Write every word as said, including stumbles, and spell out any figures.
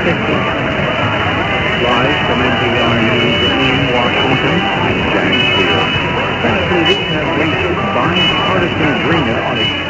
fifty. Live from N P R News in Washington, I'm Jack Steele. Fast movies have reached bipartisan agreement on its